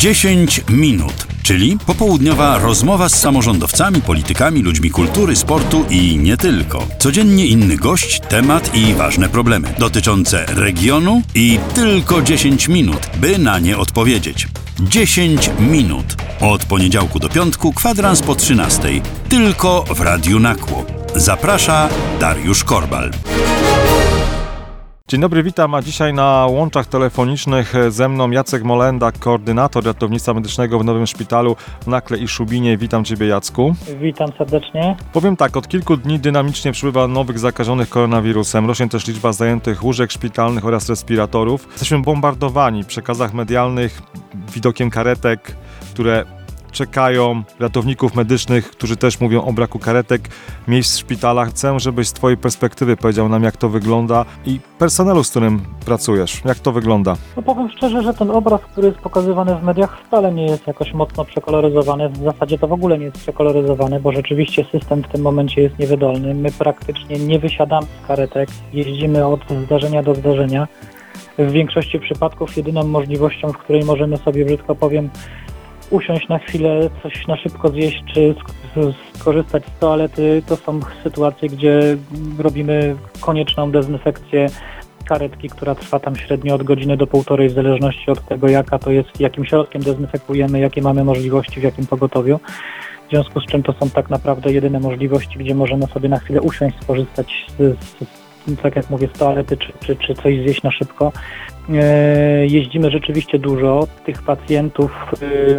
10 minut, czyli popołudniowa rozmowa z samorządowcami, politykami, ludźmi kultury, sportu i nie tylko. Codziennie inny gość, temat i ważne problemy dotyczące regionu i tylko 10 minut, by na nie odpowiedzieć. 10 minut. Od poniedziałku do piątku, kwadrans po 13. Tylko w Radiu Nakło. Zaprasza Dariusz Korbal. Dzień dobry, witam, a dzisiaj na łączach telefonicznych ze mną Jacek Molenda, koordynator ratownictwa medycznego w Nowym Szpitalu w Nakle i Szubinie. Witam Ciebie, Jacku. Witam serdecznie. Powiem tak, od kilku dni dynamicznie przybywa nowych zakażonych koronawirusem. Rośnie też liczba zajętych łóżek szpitalnych oraz respiratorów. Jesteśmy bombardowani w przekazach medialnych widokiem karetek, które czekają, ratowników medycznych, którzy też mówią o braku karetek, miejsc w szpitalach. Chcę, żebyś z Twojej perspektywy powiedział nam, jak to wygląda i personelu, z którym pracujesz, jak to wygląda. No powiem szczerze, że ten obraz, który jest pokazywany w mediach, wcale nie jest jakoś mocno przekoloryzowany. W zasadzie to w ogóle nie jest przekoloryzowany, bo rzeczywiście system w tym momencie jest niewydolny. My praktycznie nie wysiadamy z karetek, jeździmy od zdarzenia do zdarzenia. W większości przypadków jedyną możliwością, w której możemy sobie, brzydko powiem, usiąść na chwilę, coś na szybko zjeść, czy skorzystać z toalety, to są sytuacje, gdzie robimy konieczną dezynfekcję karetki, która trwa tam średnio od godziny do półtorej, w zależności od tego, jaka to jest, jakim środkiem dezynfekujemy, jakie mamy możliwości, w jakim pogotowiu. W związku z czym to są tak naprawdę jedyne możliwości, gdzie możemy sobie na chwilę usiąść, skorzystać tak jak mówię, z toalety, czy coś zjeść na szybko. Jeździmy rzeczywiście dużo. Tych pacjentów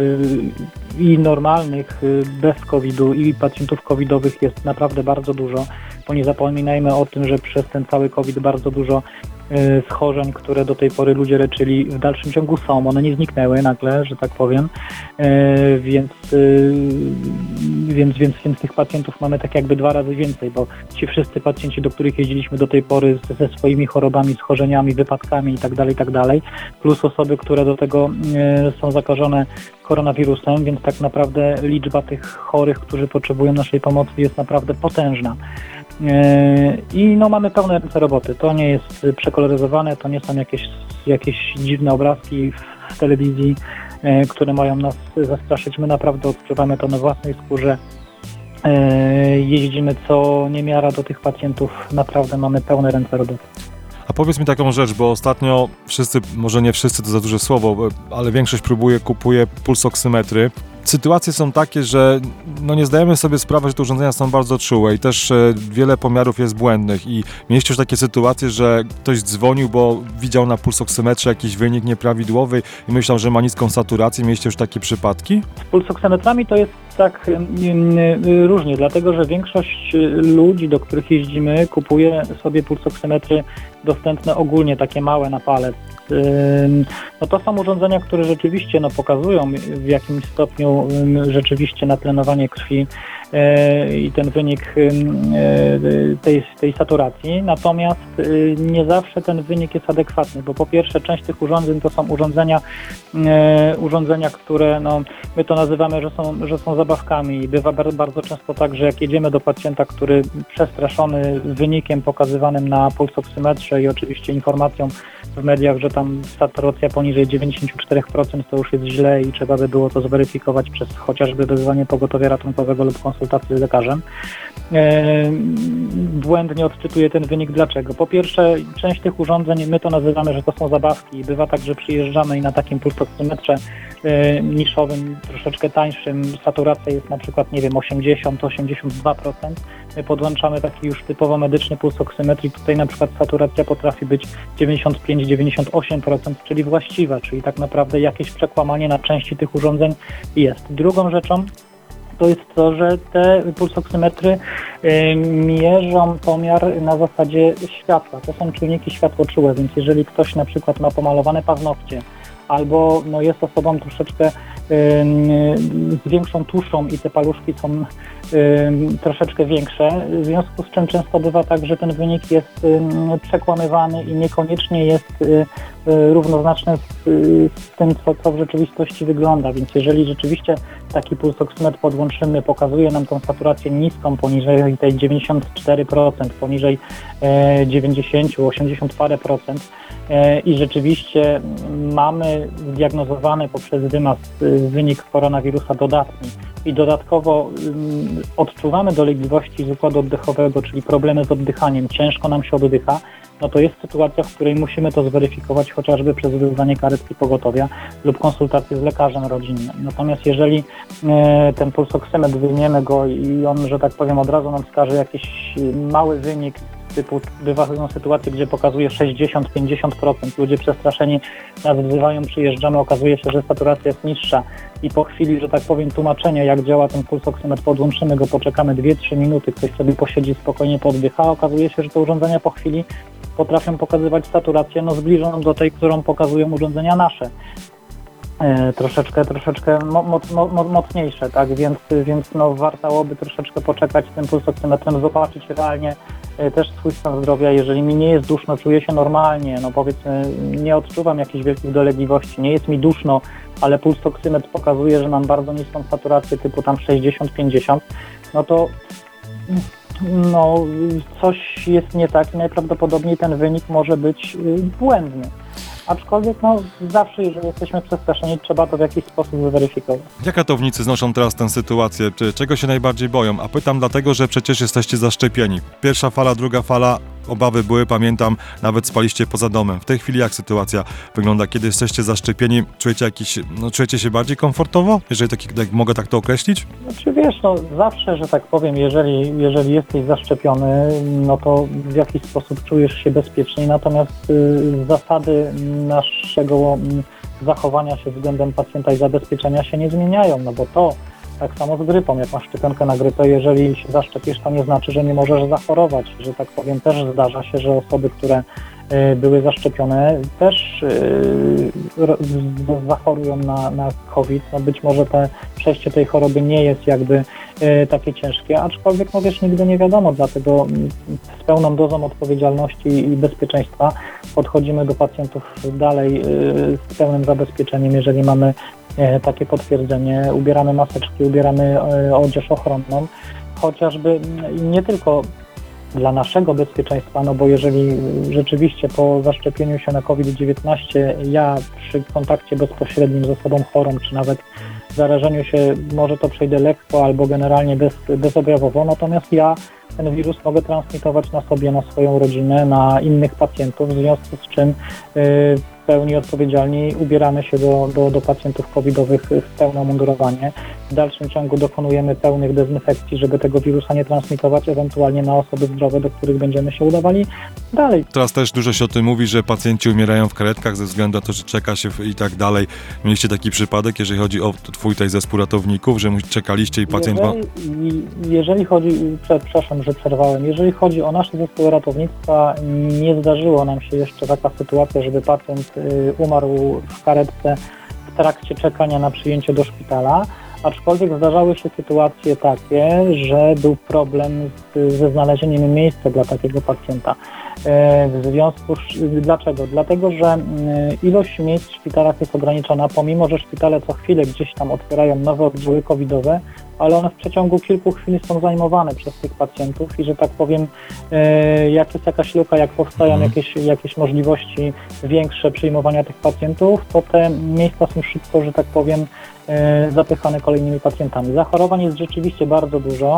i normalnych, bez COVID-u, i pacjentów covidowych jest naprawdę bardzo dużo, bo nie zapominajmy o tym, że przez ten cały COVID bardzo dużo schorzeń, które do tej pory ludzie leczyli, w dalszym ciągu są. One nie zniknęły nagle, że tak powiem, więc tych pacjentów mamy tak jakby 2 razy więcej, bo ci wszyscy pacjenci, do których jeździliśmy do tej pory ze swoimi chorobami, schorzeniami, wypadkami itd., plus osoby, które do tego są zakażone koronawirusem, więc tak naprawdę liczba tych chorych, którzy potrzebują naszej pomocy, jest naprawdę potężna. I no mamy pełne ręce roboty. To nie jest przekoloryzowane, to nie są jakieś dziwne obrazki w telewizji, które mają nas zastraszyć. My naprawdę odczuwamy to na własnej skórze. Jeździmy co niemiara do tych pacjentów. Naprawdę mamy pełne ręce roboty. A powiedz mi taką rzecz, bo ostatnio wszyscy, może nie wszyscy, to za duże słowo, ale większość kupuje pulsoksymetry. Sytuacje są takie, że nie zdajemy sobie sprawy, że te urządzenia są bardzo czułe i też wiele pomiarów jest błędnych i mieliście już takie sytuacje, że ktoś dzwonił, bo widział na pulsoksymetrze jakiś wynik nieprawidłowy i myślał, że ma niską saturację. Mieliście już takie przypadki? Z pulsoksymetrami to jest tak różnie, dlatego że większość ludzi, do których jeździmy, kupuje sobie pulsoksymetry dostępne ogólnie, takie małe na palec. No to są urządzenia, które rzeczywiście pokazują w jakimś stopniu rzeczywiście natlenowanie krwi i ten wynik tej saturacji, natomiast nie zawsze ten wynik jest adekwatny, bo po pierwsze część tych urządzeń to są urządzenia, które my to nazywamy, że są zabawkami i bywa bardzo często tak, że jak jedziemy do pacjenta, który przestraszony wynikiem pokazywanym na pulsoksymetrze i oczywiście informacją w mediach, że tam saturacja poniżej 94% to już jest źle i trzeba by było to zweryfikować przez chociażby wezwanie pogotowia ratunkowego lub konsultację z lekarzem. Błędnie odczytuje ten wynik. Dlaczego? Po pierwsze, część tych urządzeń, my to nazywamy, że to są zabawki i bywa tak, że przyjeżdżamy i na takim pulsoksymetrze niszowym, troszeczkę tańszym, saturacja jest na przykład, 80-82%. My podłączamy taki już typowo medyczny pulsoksymetr i tutaj na przykład saturacja potrafi być 95-98%, czyli właściwa, czyli tak naprawdę jakieś przekłamanie na części tych urządzeń jest. Drugą rzeczą to jest to, że te pulsoksymetry mierzą pomiar na zasadzie światła. To są czujniki światłoczułe, więc jeżeli ktoś na przykład ma pomalowane paznokcie albo jest osobą troszeczkę z większą tuszą i te paluszki są troszeczkę większe, w związku z czym często bywa tak, że ten wynik jest przekłamywany i niekoniecznie jest równoznaczny z tym, co w rzeczywistości wygląda, więc jeżeli rzeczywiście taki pulsoksymetr podłączymy, pokazuje nam tą saturację niską, poniżej tej 94%, poniżej 90, 80 parę procent i rzeczywiście mamy zdiagnozowany poprzez wymaz wynik koronawirusa dodatni i dodatkowo odczuwamy dolegliwości z układu oddechowego, czyli problemy z oddychaniem, ciężko nam się oddycha, no to jest sytuacja, w której musimy to zweryfikować chociażby przez wezwanie karetki pogotowia lub konsultację z lekarzem rodzinnym. Natomiast jeżeli ten pulsoksymetr wyjmiemy go i on, że tak powiem, od razu nam wskaże jakiś mały wynik, typu bywają sytuacje, gdzie pokazuje 60-50%, ludzie przestraszeni nas wzywają, przyjeżdżamy, okazuje się, że saturacja jest niższa i po chwili, że tak powiem, tłumaczenia, jak działa ten pulsoksymetr, podłączymy go, poczekamy 2-3 minuty, ktoś sobie posiedzi, spokojnie poddycha, a okazuje się, że te urządzenia po chwili potrafią pokazywać saturację zbliżoną do tej, którą pokazują urządzenia nasze. Troszeczkę mocniejsze, tak, więc warto troszeczkę poczekać z tym pulsoksymetrem, zobaczyć realnie też swój stan zdrowia. Jeżeli mi nie jest duszno, czuję się normalnie, powiedzmy, nie odczuwam jakichś wielkich dolegliwości, nie jest mi duszno, ale pulsoksymetr pokazuje, że mam bardzo niską saturację typu tam 60-50, to coś jest nie tak i najprawdopodobniej ten wynik może być błędny. Aczkolwiek zawsze, jeżeli jesteśmy przestraszeni, trzeba to w jakiś sposób zweryfikować. Jak ratownicy znoszą teraz tę sytuację? Czego się najbardziej boją? A pytam dlatego, że przecież jesteście zaszczepieni. Pierwsza fala, druga fala, obawy były, pamiętam, nawet spaliście poza domem. W tej chwili jak sytuacja wygląda? Kiedy jesteście zaszczepieni, czujecie się bardziej komfortowo? Jeżeli mogę tak to określić? Znaczy wiesz, zawsze, że tak powiem, jeżeli jesteś zaszczepiony, to w jakiś sposób czujesz się bezpieczniej, natomiast zasady naszego zachowania się względem pacjenta i zabezpieczenia się nie zmieniają, bo to tak samo z grypą, jak masz szczepionkę na grypę, jeżeli się zaszczepisz, to nie znaczy, że nie możesz zachorować, że tak powiem, też zdarza się, że osoby, które były zaszczepione, też zachorują na COVID. Być może przejście tej choroby nie jest jakby takie ciężkie, aczkolwiek nigdy nie wiadomo, dlatego z pełną dozą odpowiedzialności i bezpieczeństwa podchodzimy do pacjentów dalej z pełnym zabezpieczeniem, jeżeli mamy takie potwierdzenie, ubieramy maseczki, ubieramy odzież ochronną, chociażby nie tylko dla naszego bezpieczeństwa, bo jeżeli rzeczywiście po zaszczepieniu się na COVID-19 ja przy kontakcie bezpośrednim z osobą chorą, czy nawet zarażeniu się, może to przejdę lekko albo generalnie bezobjawowo, natomiast ja ten wirus mogę transmitować na sobie, na swoją rodzinę, na innych pacjentów, w związku z czym w pełni odpowiedzialni ubieramy się do pacjentów covidowych w pełne umundurowanie. W dalszym ciągu dokonujemy pełnych dezynfekcji, żeby tego wirusa nie transmitować, ewentualnie na osoby zdrowe, do których będziemy się udawali dalej. Teraz też dużo się o tym mówi, że pacjenci umierają w karetkach ze względu na to, że czeka się i tak dalej. Mieliście taki przypadek, jeżeli chodzi o twój zespół ratowników, że czekaliście i pacjent... Jeżeli chodzi, przepraszam, że przerwałem, jeżeli chodzi o nasze zespoły ratownictwa, nie zdarzyło nam się jeszcze taka sytuacja, żeby pacjent umarł w karetce w trakcie czekania na przyjęcie do szpitala, aczkolwiek zdarzały się sytuacje takie, że był problem ze znalezieniem miejsca dla takiego pacjenta. Dlaczego? Dlatego, że ilość miejsc w szpitalach jest ograniczona, pomimo że szpitale co chwilę gdzieś tam otwierają nowe oddziały covidowe, ale one w przeciągu kilku chwil są zajmowane przez tych pacjentów i że tak powiem, jak jest jakaś luka, jak powstają jakieś możliwości większe przyjmowania tych pacjentów, to te miejsca są szybko, że tak powiem, zapychane kolejnymi pacjentami. Zachorowań jest rzeczywiście bardzo dużo.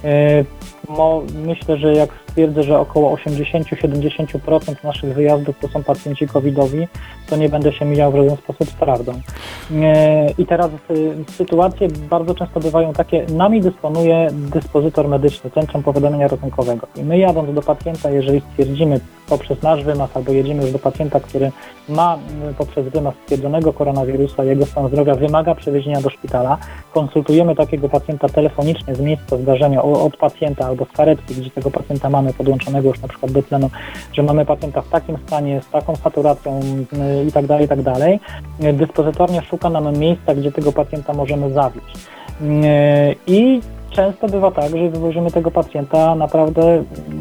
Myślę, że jak stwierdzę, że około 80-70% naszych wyjazdów to są pacjenci covidowi, to nie będę się mijał w żaden sposób z prawdą. I teraz sytuacje bardzo często bywają takie, nami dysponuje dyspozytor medyczny, Centrum Powiadamiania Ratunkowego. I my jadąc do pacjenta, jeżeli stwierdzimy poprzez nasz wymaz albo jedziemy już do pacjenta, który ma poprzez wymaz stwierdzonego koronawirusa, jego stan zdrowia wymaga przewiezienia do szpitala, konsultujemy takiego pacjenta telefonicznie z miejsca zdarzenia od pacjenta albo z karetki, gdzie tego pacjenta mamy podłączonego już na przykład do tlenu, że mamy pacjenta w takim stanie, z taką saturacją i tak dalej. Dyspozytornia szuka nam miejsca, gdzie tego pacjenta możemy zawieźć. I często bywa tak, że wywozimy tego pacjenta naprawdę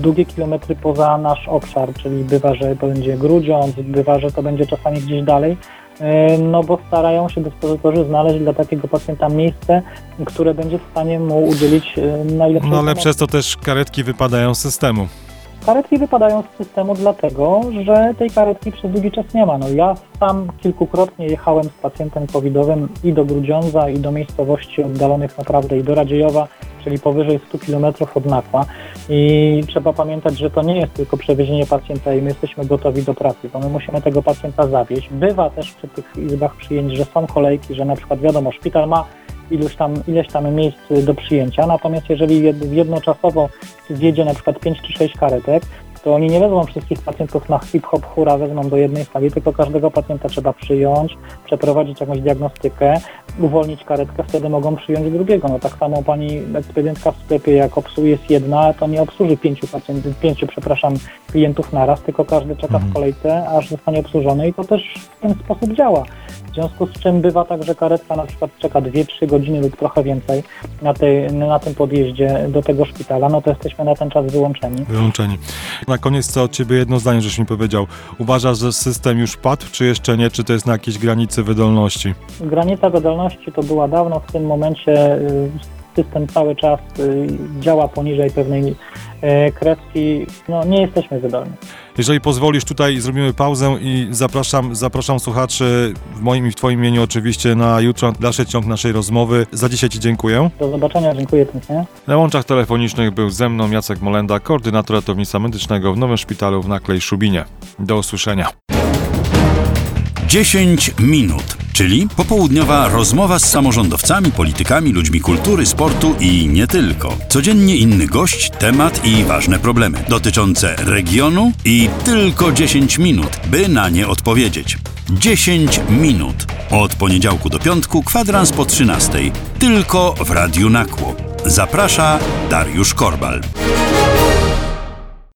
długie kilometry poza nasz obszar, czyli bywa, że to będzie Grudziądz, bywa, że to będzie czasami gdzieś dalej, no bo starają się dyspozytorzy znaleźć dla takiego pacjenta miejsce, które będzie w stanie mu udzielić najlepszej No ale pomocy. przez to też karetki wypadają z systemu. Karetki wypadają z systemu dlatego, że tej karetki przez długi czas nie ma. No ja sam kilkukrotnie jechałem z pacjentem covidowym i do Grudziądza, i do miejscowości oddalonych naprawdę, i do Radziejowa, czyli powyżej 100 km od Nakła. I trzeba pamiętać, że to nie jest tylko przewiezienie pacjenta i my jesteśmy gotowi do pracy, bo my musimy tego pacjenta zawieźć. Bywa też przy tych izbach przyjęć, że są kolejki, że na przykład wiadomo, szpital ma ileś tam miejsc do przyjęcia, natomiast jeżeli jednoczasowo zjedzie na przykład 5 czy 6 karetek, to oni nie wezmą wszystkich pacjentów na hip-hop, hura, wezmą do jednej sali, tylko każdego pacjenta trzeba przyjąć, przeprowadzić jakąś diagnostykę, uwolnić karetkę, wtedy mogą przyjąć drugiego. No tak samo pani ekspedientka w sklepie, jak jest jedna, to nie obsłuży 5 klientów naraz, tylko każdy czeka w kolejce, aż zostanie obsłużony i to też w ten sposób działa. W związku z czym bywa tak, że karetka na przykład czeka 2-3 godziny lub trochę więcej na tym podjeździe do tego szpitala, no to jesteśmy na ten czas wyłączeni. Na koniec co od Ciebie jedno zdanie, żeś mi powiedział. Uważasz, że system już padł, czy jeszcze nie? Czy to jest na jakiejś granicy wydolności? Granica wydolności to była dawno, w tym momencie system cały czas działa poniżej pewnej kreski, no nie jesteśmy wydolni. Jeżeli pozwolisz, tutaj zrobimy pauzę i zapraszam słuchaczy w moim i w Twoim imieniu oczywiście na jutro, dalszy ciąg naszej rozmowy. Za dzisiaj Ci dziękuję. Do zobaczenia, dziękuję pięknie. Na łączach telefonicznych był ze mną Jacek Molenda, koordynator ratownictwa medycznego w Nowym Szpitalu w Nakle i Szubinie. Do usłyszenia. 10 minut, czyli popołudniowa rozmowa z samorządowcami, politykami, ludźmi kultury, sportu i nie tylko. Codziennie inny gość, temat i ważne problemy dotyczące regionu i tylko 10 minut, by na nie odpowiedzieć. 10 minut. Od poniedziałku do piątku, kwadrans po 13:00. Tylko w Radiu Nakło. Zaprasza Dariusz Korbal.